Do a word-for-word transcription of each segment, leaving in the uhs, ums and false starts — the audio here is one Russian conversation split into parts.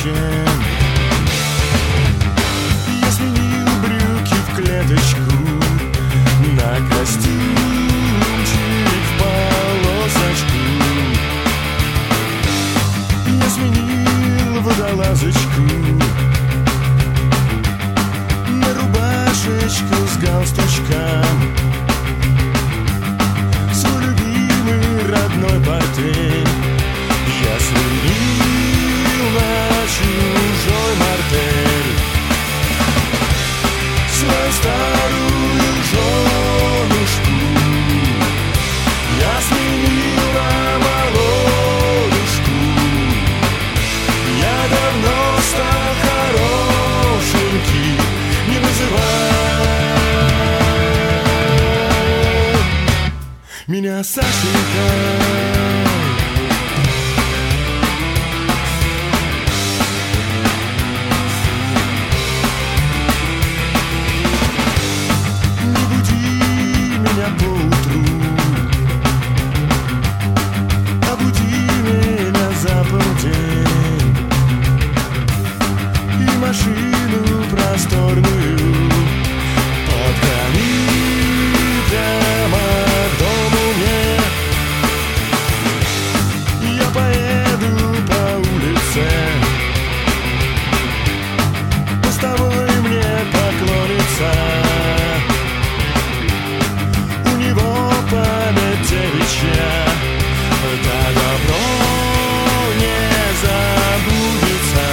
зачем. Я сменил брюки в клеточку на костюмчик в полосочку. Я сменил водолазочку на рубашечку с галстучком. Свой любимый родной портфель я сменил на чужой мартель. Свою старую женушку я сменил на молодушку. Я давно стал хорошенький, не называй меня Сашенькой. Машину просторную подгони прямо к дому мне. Я поеду по улице, постовой мне поклонится. У него память девичья, да добро не забудется.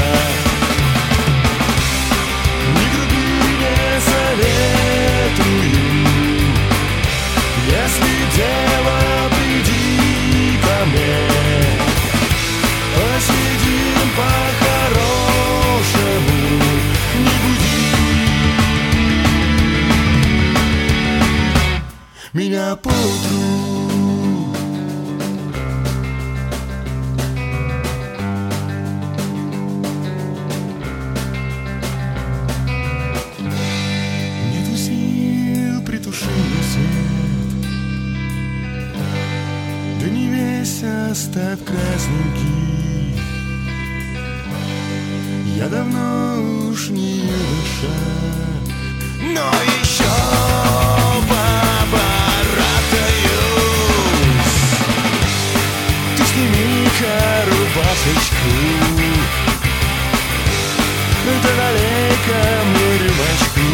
Если дело, приди ко мне, посидим по-хорошему, не буди меня поутру. Нету сил, притуши свет, да не весь оставь красненький. Я давно уж не душа, но еще побаратаюсь. Ты сними-ка рубашечку, да налей-ка мне рюмочку.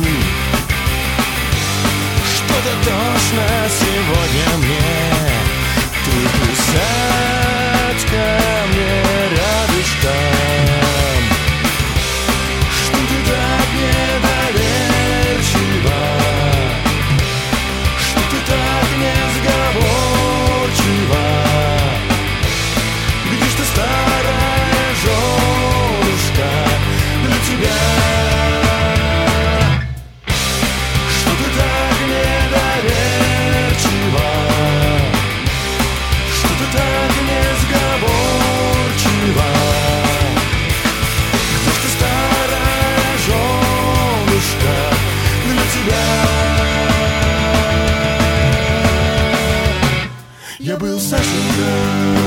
Что-то тошно сегодня мне, ты присядь ко мне рядышком. Что ты так недоверчива, что ты так несговорчива. Где ж ты, старая женушка, для тебя? Что ты так недоверчива, что ты так несговорчива. Где ж ты, старая женушка, для тебя? Я был Сашенькой.